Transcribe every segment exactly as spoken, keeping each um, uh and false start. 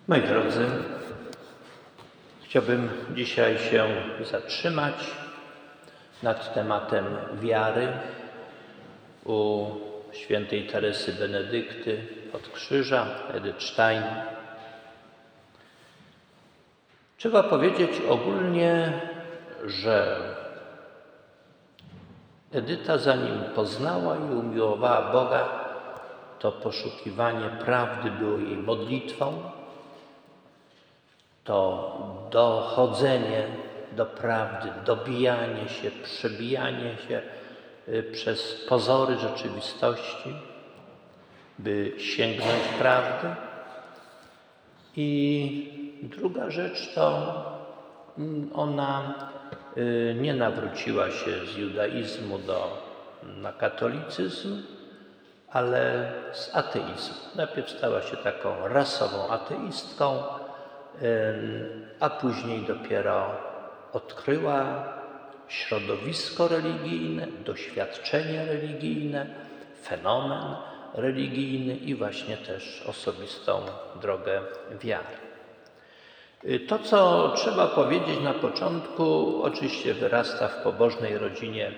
Moi drodzy, chciałbym dzisiaj się zatrzymać nad tematem wiary u świętej Teresy Benedykty od Krzyża, Edyth Stein. Trzeba powiedzieć ogólnie, że Edyta, zanim poznała i umiłowała Boga, to poszukiwanie prawdy było jej modlitwą, to dochodzenie do prawdy, dobijanie się, przebijanie się przez pozory rzeczywistości, by sięgnąć prawdy. I druga rzecz to ona nie nawróciła się z judaizmu do, na katolicyzm, ale z ateizmu. Najpierw stała się taką rasową ateistką, a później dopiero odkryła środowisko religijne, doświadczenie religijne, fenomen religijny i właśnie też osobistą drogę wiary. To, co trzeba powiedzieć na początku, oczywiście wyrasta w pobożnej rodzinie,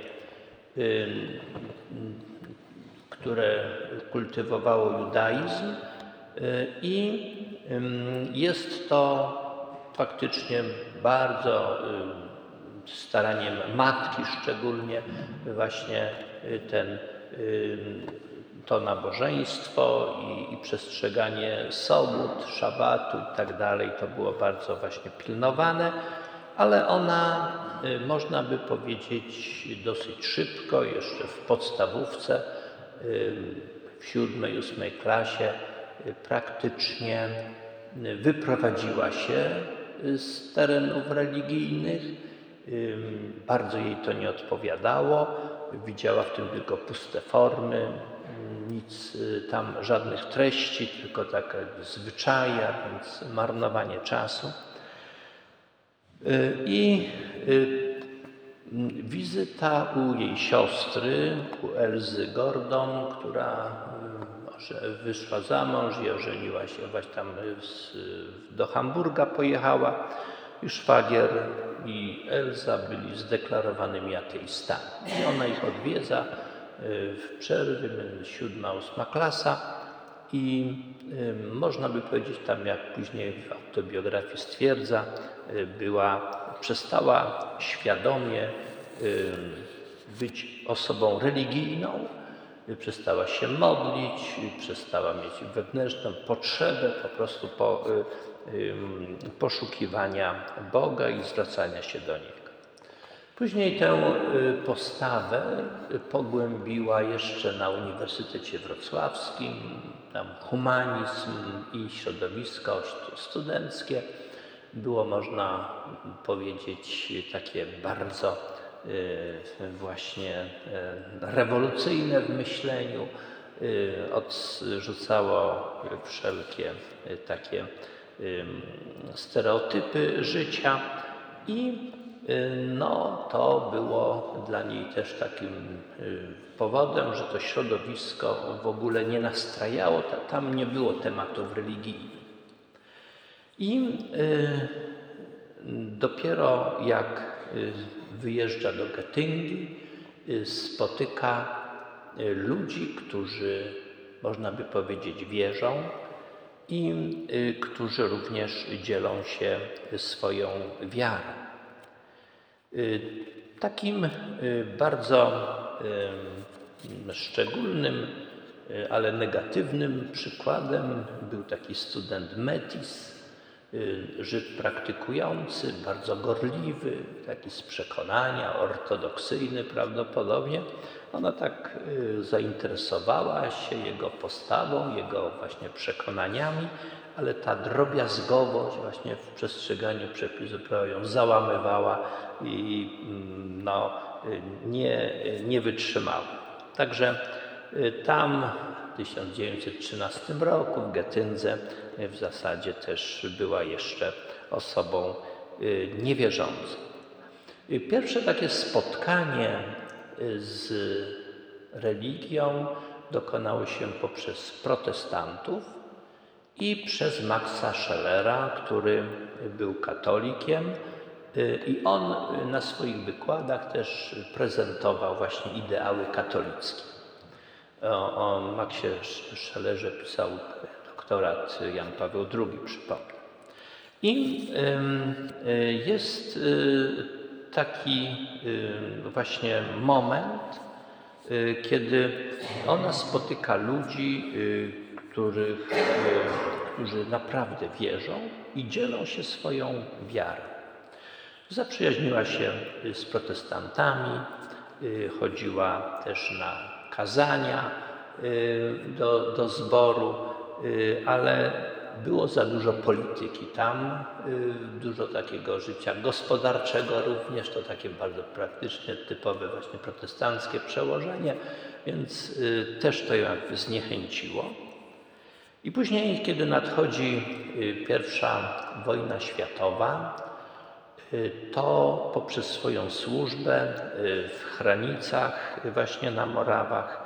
które kultywowało judaizm i jest to faktycznie bardzo staraniem matki szczególnie właśnie ten, to nabożeństwo i, i przestrzeganie sobót, szabatu i tak dalej. To było bardzo właśnie pilnowane, ale ona, można by powiedzieć, dosyć szybko, jeszcze w podstawówce, w siódmej, ósmej klasie praktycznie wyprowadziła się z terenów religijnych. Bardzo jej to nie odpowiadało. Widziała w tym tylko puste formy, nic tam, żadnych treści, tylko takie zwyczaje, więc marnowanie czasu. I wizyta u jej siostry, u Elzy Gordon, która wyszła za mąż i ożeniła się, właśnie tam do Hamburga pojechała. I szwagier i Elza byli zdeklarowanymi ateistami. I ona ich odwiedza w przerwie, siódma, ósma klasa i można by powiedzieć, tam jak później w autobiografii stwierdza, była, przestała świadomie być osobą religijną, przestała się modlić, przestała mieć wewnętrzną potrzebę po prostu po, poszukiwania Boga i zwracania się do Niego. Później tę postawę pogłębiła jeszcze na Uniwersytecie Wrocławskim, tam humanizm i środowisko studenckie było, można powiedzieć, takie bardzo właśnie rewolucyjne w myśleniu, odrzucało wszelkie takie stereotypy życia i no, to było dla niej też takim powodem, że to środowisko w ogóle nie nastrajało, tam nie było tematów religijnych. I dopiero jak wyjeżdża do Getyngi, spotyka ludzi, którzy, można by powiedzieć, wierzą i którzy również dzielą się swoją wiarą. Takim bardzo szczególnym, ale negatywnym przykładem był taki student Metis, Żyd praktykujący, bardzo gorliwy, taki z przekonania, ortodoksyjny prawdopodobnie. Ona tak zainteresowała się jego postawą, jego właśnie przekonaniami, ale ta drobiazgowość właśnie w przestrzeganiu przepisów prawa ją załamywała i no, nie, nie wytrzymała. Także tam w tysiąc dziewięćset trzynastym roku w Getyndze w zasadzie też była jeszcze osobą niewierzącą. Pierwsze takie spotkanie z religią dokonało się poprzez protestantów i przez Maxa Schellera, który był katolikiem i on na swoich wykładach też prezentował właśnie ideały katolickie. O, o Maxie Schellerze pisał doktorat Jan Paweł drugi, przypomnę. I y, jest y, taki y, właśnie moment, y, kiedy ona spotyka ludzi, y, których, y, którzy naprawdę wierzą i dzielą się swoją wiarą. Zaprzyjaźniła się z protestantami, y, chodziła też na kazania y, do, do zboru, y, ale było za dużo polityki tam, dużo takiego życia gospodarczego również, to takie bardzo praktycznie typowe właśnie protestanckie przełożenie, więc też to ją jakby zniechęciło. I później, kiedy nadchodzi pierwsza wojna światowa, to poprzez swoją służbę w Chranicach, właśnie na Morawach,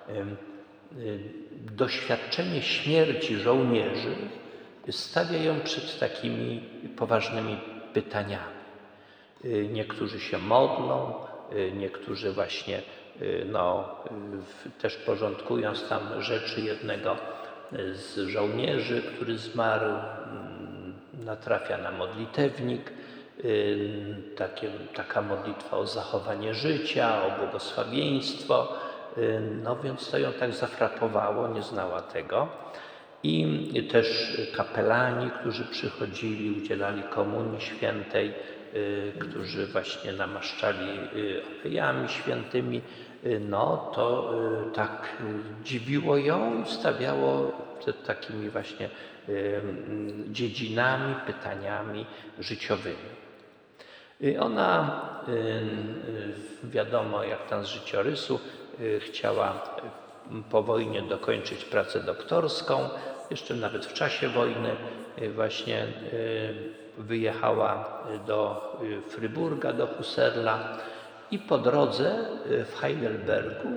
doświadczenie śmierci żołnierzy stawia ją przed takimi poważnymi pytaniami. Niektórzy się modlą, niektórzy właśnie no, też porządkując tam rzeczy jednego z żołnierzy, który zmarł, natrafia na modlitewnik, takie, taka modlitwa o zachowanie życia, o błogosławieństwo. No więc to ją tak zafrapowało, nie znała tego. I też kapelani, którzy przychodzili, udzielali komunii świętej, którzy właśnie namaszczali olejami świętymi, no to tak dziwiło ją i stawiało przed takimi właśnie dziedzinami, pytaniami życiowymi. Ona, wiadomo jak tam z życiorysu, chciała po wojnie dokończyć pracę doktorską. Jeszcze nawet w czasie wojny właśnie wyjechała do Fryburga, do Husserla i po drodze w Heidelbergu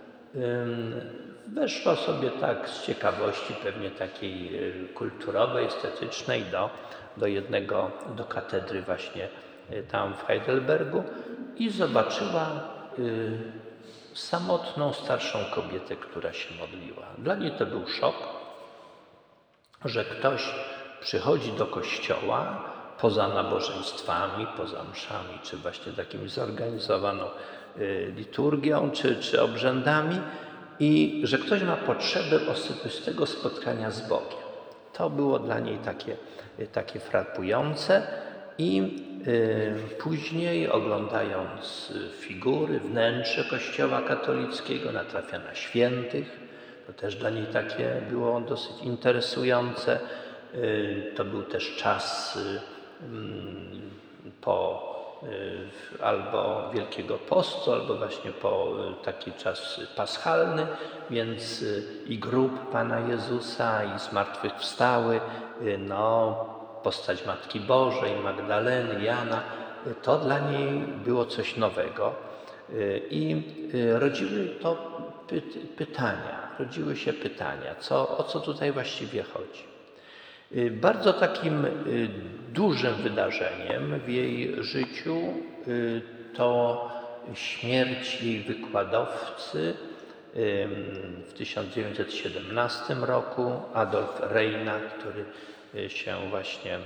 weszła sobie tak z ciekawości, pewnie takiej kulturowej, estetycznej do, do jednego, do katedry właśnie tam w Heidelbergu i zobaczyła samotną, starszą kobietę, która się modliła. Dla niej to był szok, że ktoś przychodzi do kościoła poza nabożeństwami, poza mszami, czy właśnie takimi zorganizowaną liturgią, czy, czy obrzędami i że ktoś ma potrzebę osobistego spotkania z Bogiem. To było dla niej takie, takie frapujące i y, później oglądając figury, wnętrze kościoła katolickiego natrafia na świętych. To też dla niej takie było dosyć interesujące. Y, to był też czas y, po albo Wielkiego Postu, albo właśnie po taki czas paschalny, więc i grób Pana Jezusa, i zmartwychwstały, no, postać Matki Bożej, Magdaleny, Jana, to dla niej było coś nowego. I rodziły to pytania, rodziły się pytania, co, o co tutaj właściwie chodzi. Bardzo takim dużym wydarzeniem w jej życiu to śmierć jej wykładowcy w tysiąc dziewięćset siedemnastym roku, Adolf Reina, który się właśnie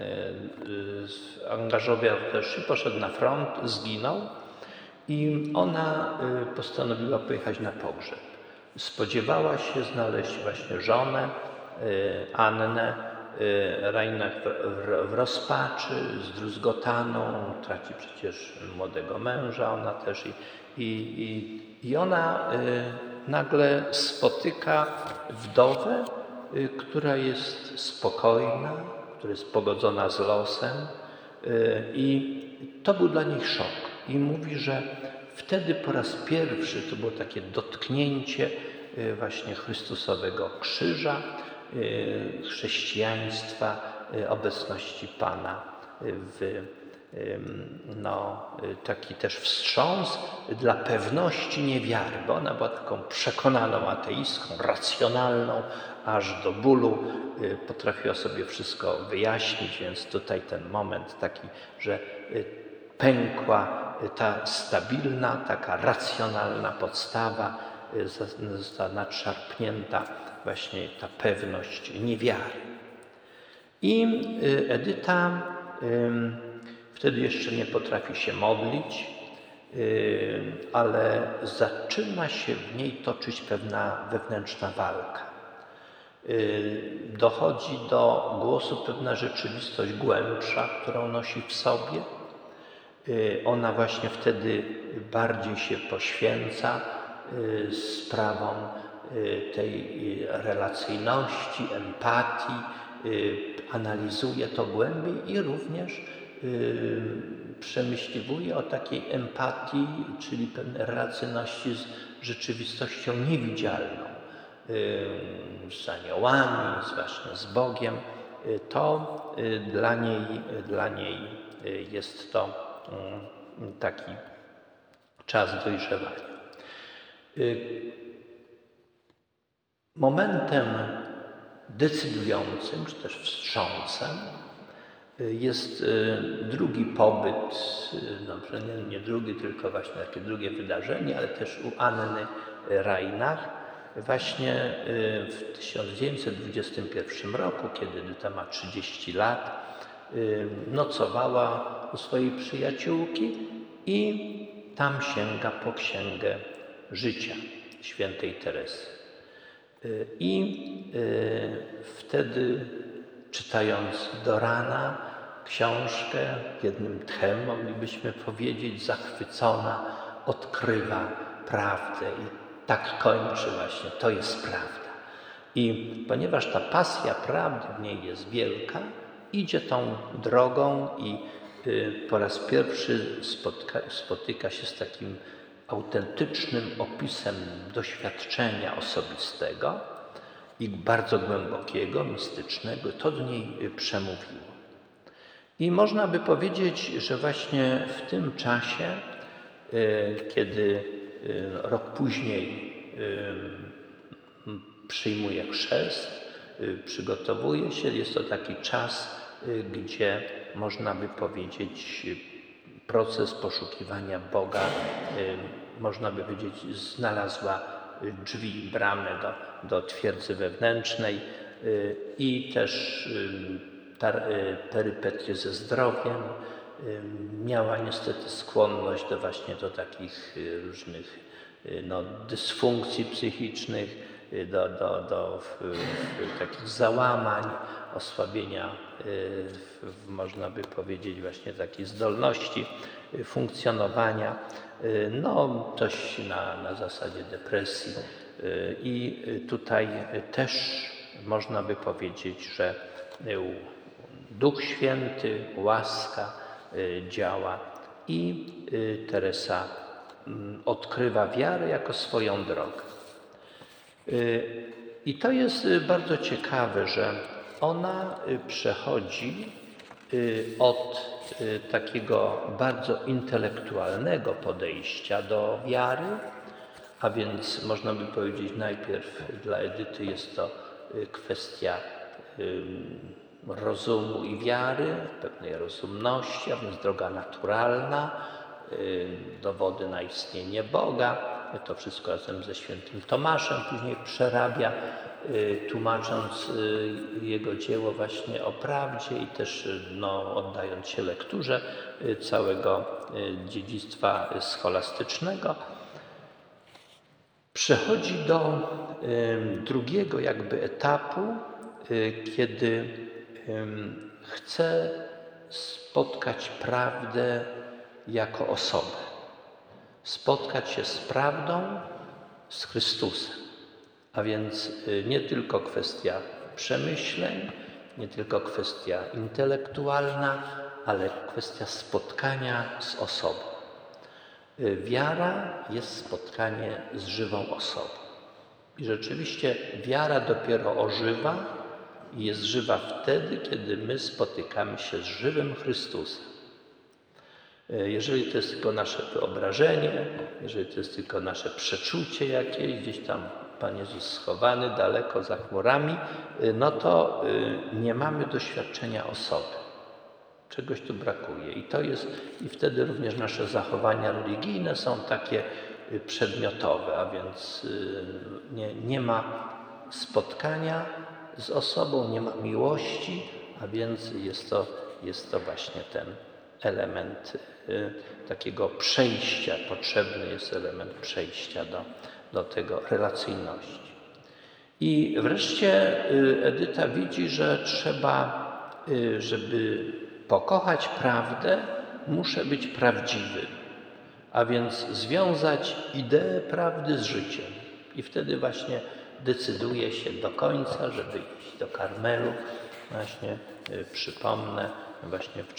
angażował też i poszedł na front, zginął i ona postanowiła pojechać na pogrzeb. Spodziewała się znaleźć właśnie żonę, Annę. Reina w rozpaczy, zdruzgotaną, traci przecież młodego męża, ona też i, i, i ona nagle spotyka wdowę, która jest spokojna, która jest pogodzona z losem i to był dla niej szok. I mówi, że wtedy po raz pierwszy to było takie dotknięcie właśnie Chrystusowego krzyża, chrześcijaństwa, obecności Pana w no, taki też wstrząs dla pewności niewiary, bo ona była taką przekonaną ateistką, racjonalną aż do bólu, potrafiła sobie wszystko wyjaśnić, więc tutaj ten moment taki, że pękła ta stabilna, taka racjonalna podstawa, została nadszarpnięta właśnie ta pewność niewiary. I Edyta wtedy jeszcze nie potrafi się modlić, ale zaczyna się w niej toczyć pewna wewnętrzna walka. Dochodzi do głosu pewna rzeczywistość głębsza, którą nosi w sobie. Ona właśnie wtedy bardziej się poświęca sprawom tej relacyjności, empatii, analizuje to głębiej i również przemyśliwuje o takiej empatii, czyli pewnej relacyjności z rzeczywistością niewidzialną, z aniołami, właśnie z Bogiem. To dla niej, dla niej jest to taki czas dojrzewania. Momentem decydującym, czy też wstrząsem jest drugi pobyt, no nie, nie drugi, tylko właśnie takie drugie wydarzenie, ale też u Anny Reinach, właśnie w tysiąc dziewięćset dwudziestym pierwszym roku, kiedy Edyta ma trzydzieści lat, nocowała u swojej przyjaciółki i tam sięga po Księgę Życia świętej Teresy. I wtedy, czytając do rana książkę, jednym tchem moglibyśmy powiedzieć, zachwycona, odkrywa prawdę i tak kończy właśnie, to jest prawda. I ponieważ ta pasja prawdy w niej jest wielka, idzie tą drogą i po raz pierwszy spotka, spotyka się z takim autentycznym opisem doświadczenia osobistego i bardzo głębokiego, mistycznego. To do niej przemówiło. I można by powiedzieć, że właśnie w tym czasie, kiedy rok później przyjmuje chrzest, przygotowuje się, jest to taki czas, gdzie można by powiedzieć proces poszukiwania Boga, można by powiedzieć, znalazła drzwi, bramę do, do twierdzy wewnętrznej i też perypetie ze zdrowiem. Miała niestety skłonność do właśnie do takich różnych no, dysfunkcji psychicznych, do, do, do w, w takich załamań, osłabienia, w, można by powiedzieć, właśnie takiej zdolności funkcjonowania, no coś na, na zasadzie depresji. I tutaj też można by powiedzieć, że Duch Święty, łaska działa i Teresa odkrywa wiarę jako swoją drogę. I to jest bardzo ciekawe, że ona przechodzi od takiego bardzo intelektualnego podejścia do wiary, a więc można by powiedzieć najpierw dla Edyty jest to kwestia rozumu i wiary, pewnej rozumności, a więc droga naturalna, dowody na istnienie Boga. To wszystko razem ze świętym Tomaszem później przerabia, tłumacząc jego dzieło właśnie o prawdzie i też no, oddając się lekturze całego dziedzictwa scholastycznego. Przechodzi do drugiego jakby etapu, kiedy chce spotkać prawdę jako osobę. Spotkać się z prawdą, z Chrystusem. A więc nie tylko kwestia przemyśleń, nie tylko kwestia intelektualna, ale kwestia spotkania z osobą. Wiara jest spotkanie z żywą osobą. I rzeczywiście wiara dopiero ożywa i jest żywa wtedy, kiedy my spotykamy się z żywym Chrystusem. Jeżeli to jest tylko nasze wyobrażenie, jeżeli to jest tylko nasze przeczucie jakieś, gdzieś tam Pan Jezus schowany daleko za chmurami, no to nie mamy doświadczenia osoby. Czegoś tu brakuje. I to jest, i wtedy również nasze zachowania religijne są takie przedmiotowe, a więc nie, nie ma spotkania z osobą, nie ma miłości, a więc jest to, jest to właśnie ten element takiego przejścia, potrzebny jest element przejścia do, do tego relacyjności. I wreszcie Edyta widzi, że trzeba, żeby pokochać prawdę, muszę być prawdziwy, a więc związać ideę prawdy z życiem. I wtedy właśnie decyduje się do końca, żeby iść do Karmelu. Właśnie przypomnę, właśnie w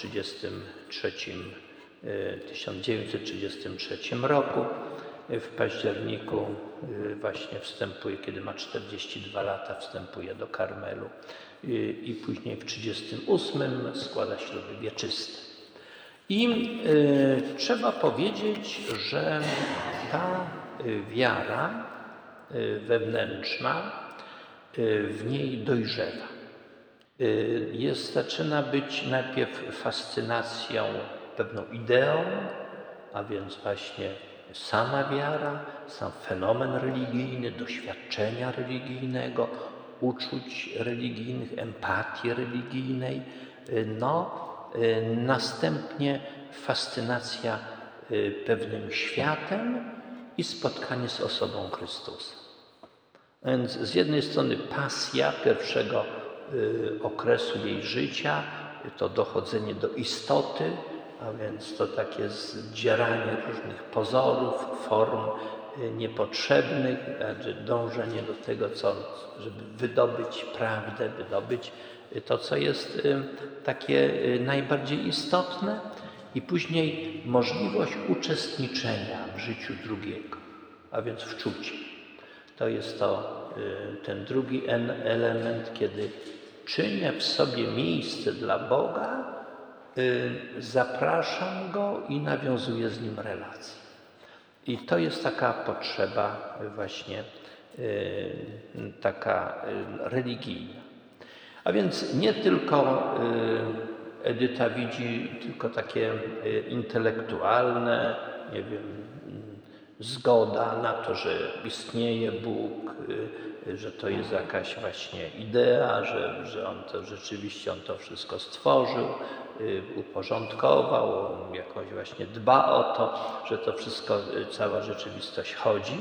tysiąc dziewięćset trzydziestym trzecim roku w październiku właśnie wstępuje, kiedy ma czterdzieści dwa lata, wstępuje do Karmelu i później w trzydziestym ósmym składa śluby wieczyste. I y, trzeba powiedzieć, że ta wiara y, wewnętrzna y, w niej dojrzewa. Y, jest, zaczyna być najpierw fascynacją pewną ideą, a więc właśnie sama wiara, sam fenomen religijny, doświadczenia religijnego, uczuć religijnych, empatii religijnej, no następnie fascynacja pewnym światem i spotkanie z osobą Chrystusa. A więc z jednej strony pasja pierwszego okresu jej życia, to dochodzenie do istoty, a więc to takie zdzieranie różnych pozorów, form niepotrzebnych, dążenie do tego, co, żeby wydobyć prawdę, wydobyć to, co jest takie najbardziej istotne, i później możliwość uczestniczenia w życiu drugiego, a więc wczucie. To jest to ten drugi element, kiedy czynię w sobie miejsce dla Boga, zapraszam Go i nawiązuję z Nim relacje. I to jest taka potrzeba właśnie taka religijna. A więc nie tylko Edyta widzi tylko takie intelektualne, nie wiem, zgoda na to, że istnieje Bóg, że to jest jakaś właśnie idea, że, że On to rzeczywiście On to wszystko stworzył, uporządkował, jakoś właśnie dba o to, że to wszystko, cała rzeczywistość chodzi,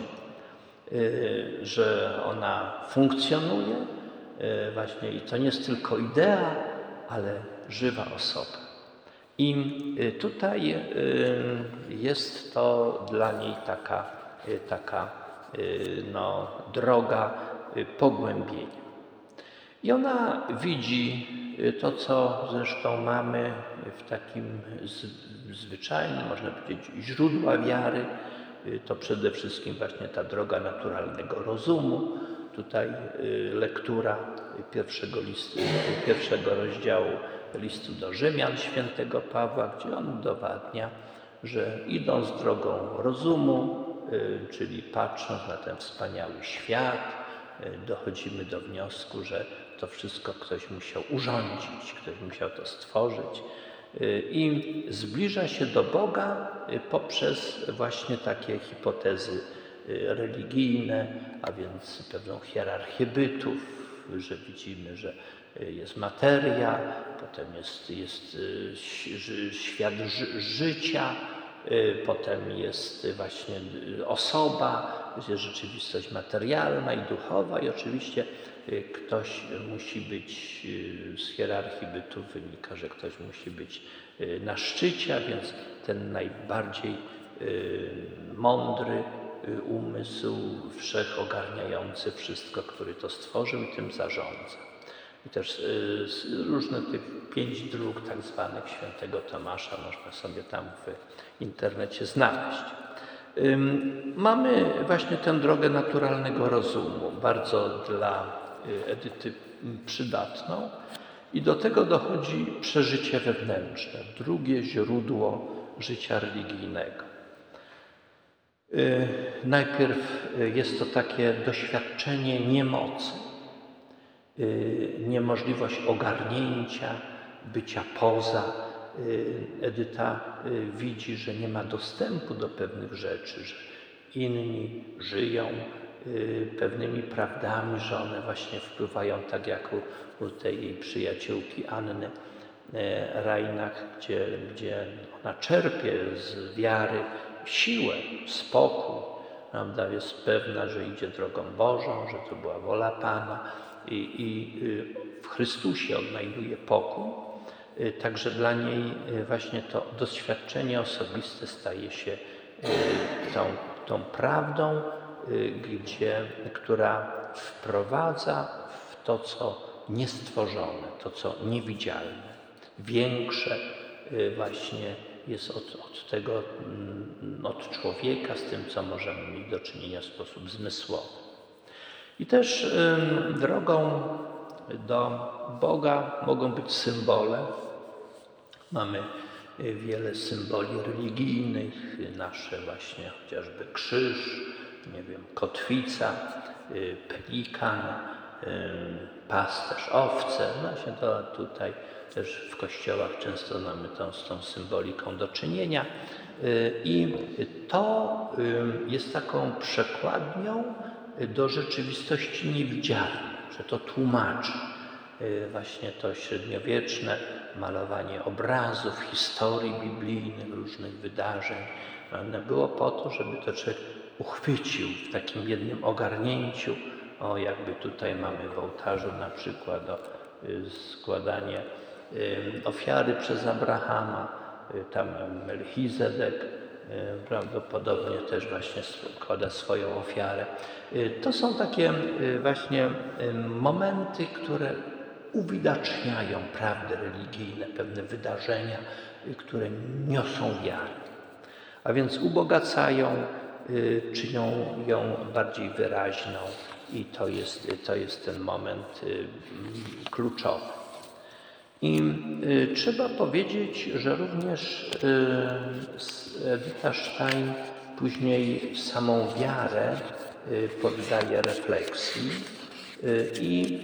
że ona funkcjonuje właśnie i to nie jest tylko idea, ale żywa osoba. I tutaj jest to dla niej taka, taka no, droga pogłębienia. I ona widzi to, co zresztą mamy w takim zwyczajnym, można powiedzieć, źródła wiary, to przede wszystkim właśnie ta droga naturalnego rozumu. Tutaj lektura pierwszego, listu, pierwszego rozdziału listu do Rzymian świętego Pawła, gdzie on udowadnia, że idąc drogą rozumu, czyli patrząc na ten wspaniały świat, dochodzimy do wniosku, że to wszystko ktoś musiał urządzić, ktoś musiał to stworzyć i zbliża się do Boga poprzez właśnie takie hipotezy religijne, a więc pewną hierarchię bytów, że widzimy, że jest materia, potem jest, jest świat życia, potem jest właśnie osoba, jest rzeczywistość materialna i duchowa i oczywiście ktoś musi być, z hierarchii bytów wynika, że ktoś musi być na szczycie, a więc ten najbardziej mądry umysł, wszechogarniający wszystko, który to stworzył i tym zarządza. I też różne tych pięć dróg tak zwanych świętego Tomasza można sobie tam w internecie znaleźć. Mamy właśnie tę drogę naturalnego rozumu, bardzo dla Edyty przydatną i do tego dochodzi przeżycie wewnętrzne, drugie źródło życia religijnego. Najpierw jest to takie doświadczenie niemocy, niemożliwość ogarnięcia, bycia poza. Edyta widzi, że nie ma dostępu do pewnych rzeczy, że inni żyją pewnymi prawdami, że one właśnie wpływają, tak jak u, u tej jej przyjaciółki Anny Reinach, gdzie, gdzie ona czerpie z wiary siłę, spokój, prawda? Jest pewna, że idzie drogą Bożą, że to była wola Pana i, i w Chrystusie odnajduje pokój. Także dla niej właśnie to doświadczenie osobiste staje się tą, tą prawdą, gdzie, która wprowadza w to, co niestworzone, to, co niewidzialne, większe właśnie jest od, od tego, od człowieka, z tym, co możemy mieć do czynienia w sposób zmysłowy. I też drogą do Boga mogą być symbole. Mamy wiele symboli religijnych, nasze właśnie chociażby krzyż, nie wiem, kotwica, pelikan, pasterz, owce. Właśnie to tutaj też w kościołach często mamy tą, z tą symboliką do czynienia. I to jest taką przekładnią do rzeczywistości niewidzialnej, że to tłumaczy właśnie to średniowieczne malowanie obrazów, historii biblijnych, różnych wydarzeń. One było po to, żeby to człowiek uchwycił w takim jednym ogarnięciu. O, jakby tutaj mamy w ołtarzu na przykład o, składanie ofiary przez Abrahama, tam Melchizedek prawdopodobnie też właśnie składa swoją ofiarę. To są takie właśnie momenty, które uwidaczniają prawdy religijne, pewne wydarzenia, które niosą wiarę. A więc ubogacają, czynią ją bardziej wyraźną i to jest, to jest ten moment kluczowy. I y, trzeba powiedzieć, że również y, Edyta Stein później samą wiarę y, poddaje refleksji y, i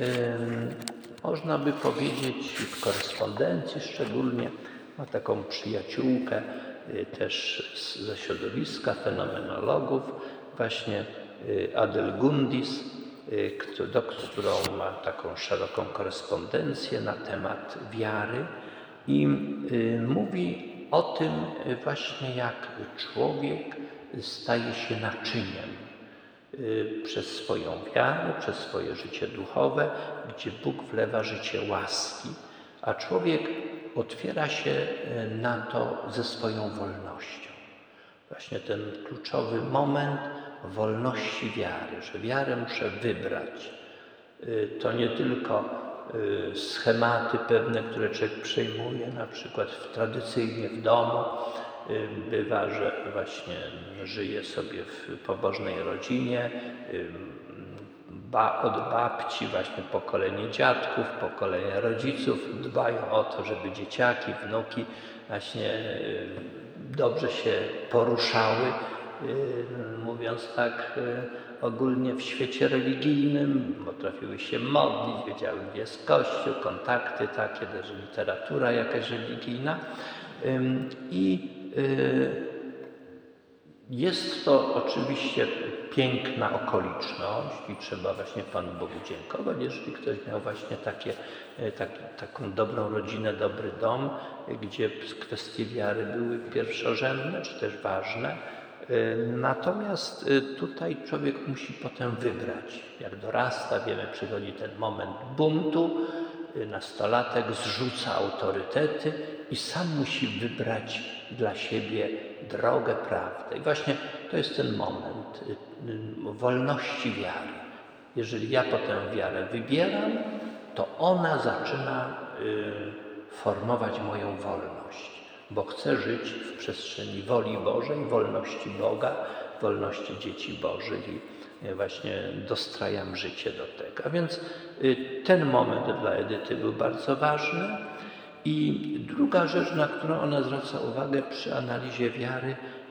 y, można by powiedzieć w korespondencji szczególnie, ma taką przyjaciółkę y, też z, ze środowiska fenomenologów, właśnie y, Adelgundis, do którą ma taką szeroką korespondencję na temat wiary i mówi o tym właśnie, jak człowiek staje się naczyniem przez swoją wiarę, przez swoje życie duchowe, gdzie Bóg wlewa życie łaski, a człowiek otwiera się na to ze swoją wolnością. Właśnie ten kluczowy moment wolności wiary, że wiarę muszę wybrać. To nie tylko schematy pewne, które człowiek przyjmuje, na przykład tradycyjnie w domu. Bywa, że właśnie żyje sobie w pobożnej rodzinie, ba, od babci, właśnie pokolenie dziadków, pokolenie rodziców dbają o to, żeby dzieciaki, wnuki właśnie dobrze się poruszały, mówiąc tak ogólnie w świecie religijnym, potrafiły się modlić, wiedziały, gdzie jest Kościół, kontakty takie, też literatura jakaś religijna. I jest to oczywiście piękna okoliczność i trzeba właśnie Panu Bogu dziękować, jeżeli ktoś miał właśnie takie, tak, taką dobrą rodzinę, dobry dom, gdzie kwestie wiary były pierwszorzędne czy też ważne. Natomiast tutaj człowiek musi potem wybrać. Jak dorasta, wiemy, przychodzi ten moment buntu, nastolatek zrzuca autorytety i sam musi wybrać dla siebie drogę, prawdę. I właśnie to jest ten moment wolności wiary. Jeżeli ja potem wiarę wybieram, to ona zaczyna formować moją wolność, bo chcę żyć w przestrzeni woli Bożej, wolności Boga, wolności dzieci Bożych i właśnie dostrajam życie do tego. A więc ten moment dla Edyty był bardzo ważny. I druga rzecz, na którą ona zwraca uwagę przy analizie wiary,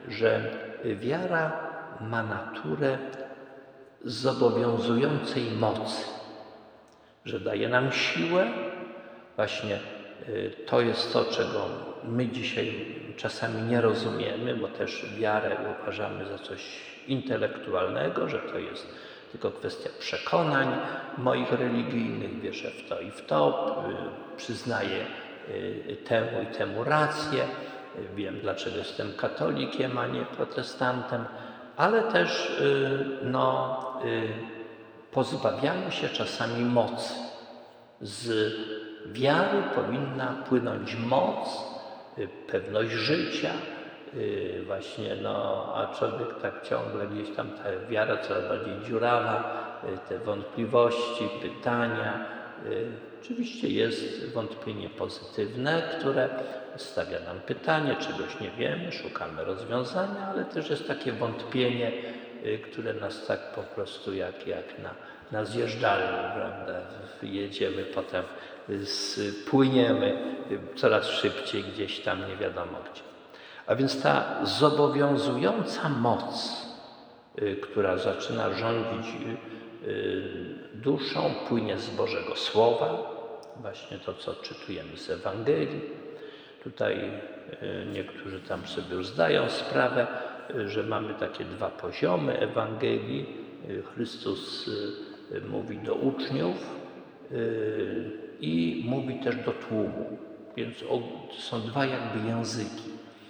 że wiara ma naturę zobowiązującej mocy, że daje nam siłę. Właśnie to jest to, czego my dzisiaj czasami nie rozumiemy, bo też wiarę uważamy za coś intelektualnego, że to jest tylko kwestia przekonań moich religijnych, wierzę w to i w to, przyznaję temu i temu rację, wiem, dlaczego jestem katolikiem, a nie protestantem, ale też no, pozbawiamy się czasami mocy. Z wiary powinna płynąć moc, pewność życia, właśnie, no, a człowiek tak ciągle gdzieś tam, ta wiara coraz bardziej dziurawa, te wątpliwości, pytania. Oczywiście jest wątpienie pozytywne, które stawia nam pytanie, czegoś nie wiemy, szukamy rozwiązania, ale też jest takie wątpienie, które nas tak po prostu jak, jak na, na zjeżdżalni, prawda, jedziemy, potem spłyniemy coraz szybciej gdzieś tam nie wiadomo gdzie. A więc ta zobowiązująca moc, która zaczyna rządzić duszą, płynie z Bożego Słowa, właśnie to, co czytujemy z Ewangelii. Tutaj niektórzy tam sobie już zdają sprawę, że mamy takie dwa poziomy Ewangelii. Chrystus mówi do uczniów i mówi też do tłumu, więc są dwa jakby języki.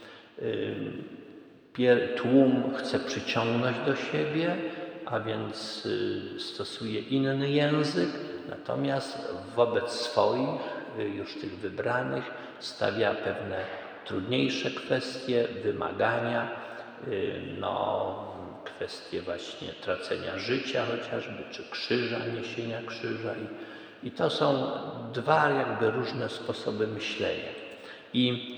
Tłum chce przyciągnąć do siebie, a więc stosuje inny język, natomiast wobec swoich, już tych wybranych, stawia pewne trudniejsze kwestie, wymagania, no, kwestie właśnie tracenia życia chociażby, czy krzyża, niesienia krzyża. I, i to są dwa jakby różne sposoby myślenia. I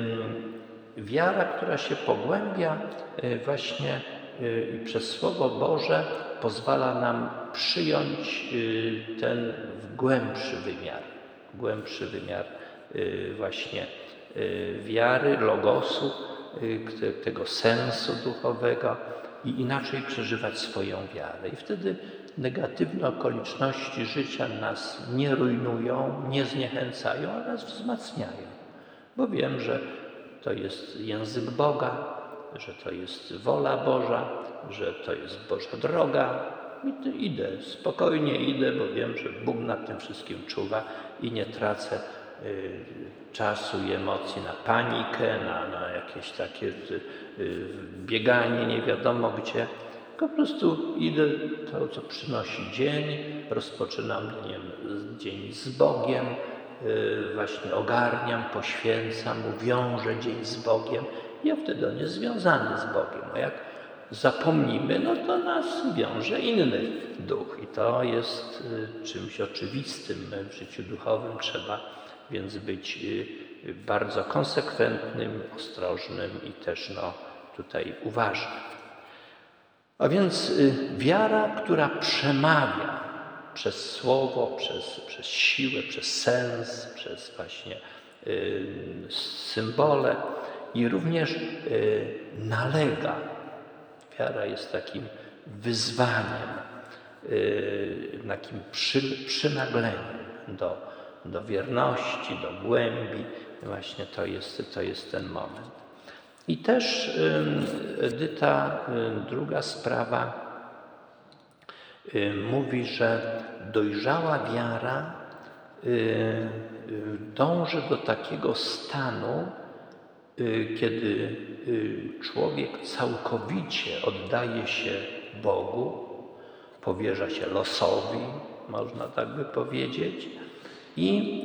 y, wiara, która się pogłębia y, właśnie y, przez Słowo Boże, pozwala nam przyjąć y, ten głębszy wymiar, głębszy wymiar y, właśnie y, wiary, logosu, y, tego sensu duchowego i inaczej przeżywać swoją wiarę. I wtedy negatywne okoliczności życia nas nie rujnują, nie zniechęcają, ale nas wzmacniają. Bo wiem, że to jest język Boga, że to jest wola Boża, że to jest Boża droga. I idę, spokojnie idę, bo wiem, że Bóg nad tym wszystkim czuwa i nie tracę y, czasu i emocji na panikę, na, na jakieś takie y, y, bieganie nie wiadomo gdzie. Po prostu idę, to co przynosi dzień, rozpoczynam nie wiem, dzień z Bogiem, y, właśnie ogarniam, poświęcam, wiążę dzień z Bogiem. Ja wtedy on jest związany z Bogiem. A jak zapomnimy, no to nas wiąże inny duch. I to jest y, czymś oczywistym w życiu duchowym. Trzeba więc być y, bardzo konsekwentnym, ostrożnym i też no, tutaj uważnym. A więc y, wiara, która przemawia przez słowo, przez, przez siłę, przez sens, przez właśnie y, symbole i również y, nalega. Wiara jest takim wyzwaniem, y, takim przy, przynagleniem do, do wierności, do głębi. Właśnie to jest, to jest ten moment. I też Edyta, druga sprawa, mówi, że dojrzała wiara dąży do takiego stanu, kiedy człowiek całkowicie oddaje się Bogu, powierza się losowi, można tak by powiedzieć, i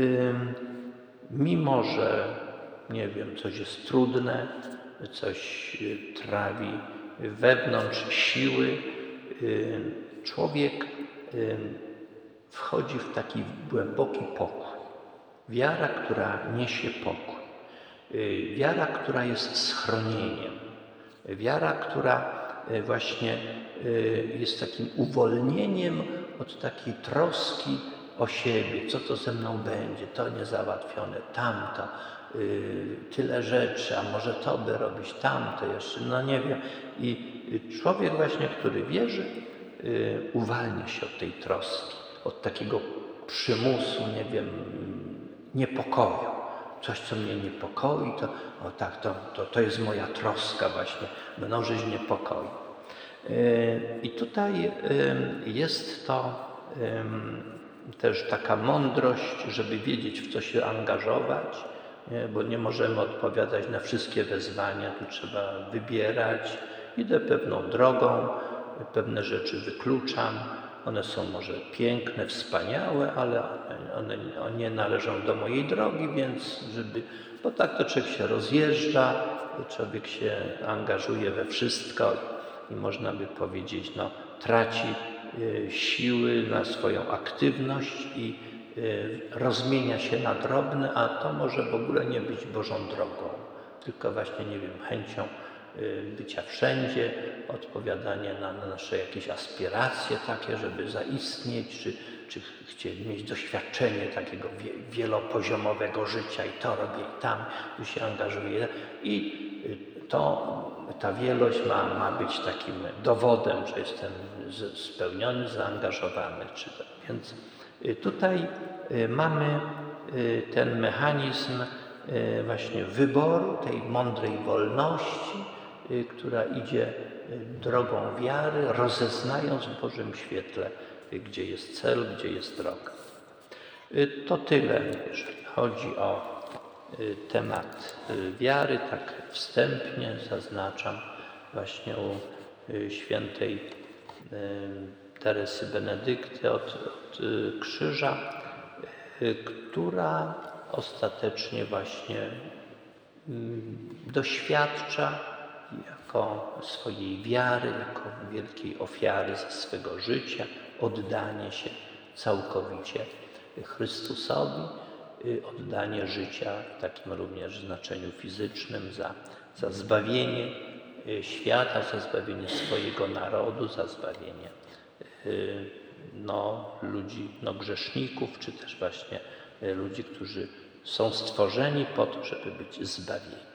mimo że nie wiem, coś jest trudne, coś trawi wewnątrz siły, człowiek wchodzi w taki głęboki pokój. Wiara, która niesie pokój. Wiara, która jest schronieniem. Wiara, która właśnie jest takim uwolnieniem od takiej troski o siebie, co to ze mną będzie, to niezałatwione, tamto, yy, tyle rzeczy, a może to by robić, tamto jeszcze, no nie wiem. I człowiek właśnie, który wierzy, yy, uwalnia się od tej troski, od takiego przymusu, nie wiem, niepokoju. Coś, co mnie niepokoi, to, o tak, to, to, to jest moja troska właśnie, mnożyć niepokoi. I tutaj jest to też taka mądrość, żeby wiedzieć, w co się angażować, bo nie możemy odpowiadać na wszystkie wezwania, tu trzeba wybierać. Idę pewną drogą, pewne rzeczy wykluczam. One są może piękne, wspaniałe, ale one, one nie należą do mojej drogi, więc żeby, bo tak to człowiek się rozjeżdża, człowiek się angażuje we wszystko i można by powiedzieć, no, traci y, siły na swoją aktywność i y, rozmienia się na drobne, a to może w ogóle nie być Bożą drogą, tylko właśnie, nie wiem, chęcią bycia wszędzie, odpowiadanie na, na nasze jakieś aspiracje takie, żeby zaistnieć, czy, czy chcieli mieć doświadczenie takiego wie, wielopoziomowego życia i to robię i tam, tu się angażuję. I to, ta wielość ma, ma być takim dowodem, że jestem spełniony, zaangażowany. Czy to. Więc tutaj mamy ten mechanizm właśnie wyboru, tej mądrej wolności, która idzie drogą wiary, rozeznając w Bożym świetle, gdzie jest cel, gdzie jest droga. To tyle, jeżeli chodzi o temat wiary, tak wstępnie zaznaczam właśnie u świętej Teresy Benedykty od, od krzyża, która ostatecznie właśnie doświadcza jako swojej wiary, jako wielkiej ofiary za swego życia, oddanie się całkowicie Chrystusowi, oddanie życia w takim również znaczeniu fizycznym za, za zbawienie świata, za zbawienie swojego narodu, za zbawienie no, ludzi, no, grzeszników, czy też właśnie ludzi, którzy są stworzeni po to, żeby być zbawieni.